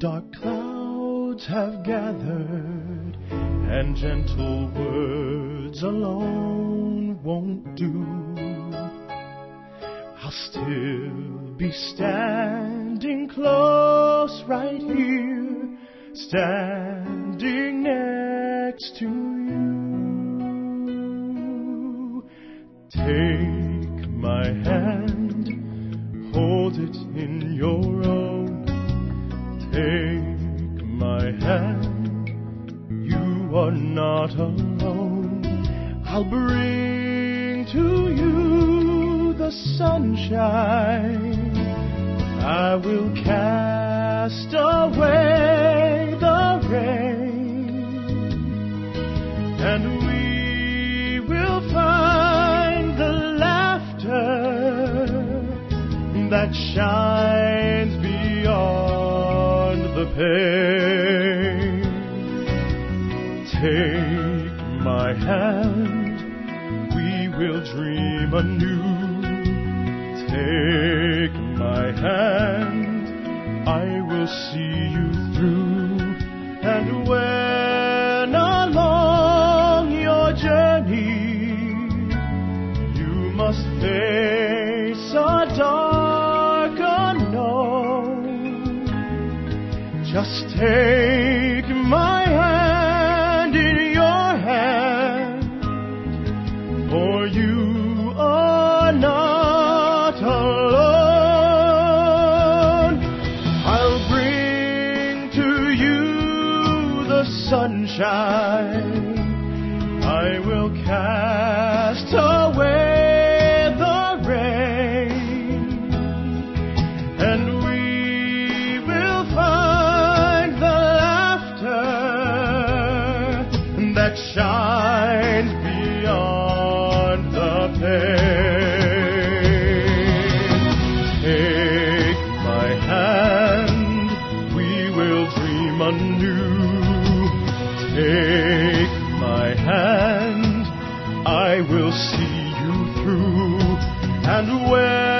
Dark clouds have gathered, and gentle words alone won't do. I'll still be standing close right here, standing next to you. Take my hand, hold it in your own. Take my hand, you are not alone. I'll bring to you the sunshine. I will cast away the rain, and we will find the laughter that shines beyond the pain. Take my hand, we will dream anew. Take my hand, I will see you through. And when along your journey you must face a dark unknown, just take my hand in your hand, for you are not alone. I'll bring to you the sunshine. I will cast away the rain, and we will find the laughter that shines beyond the pain. Take my hand, we will dream anew. Take my hand, I will see you through. And when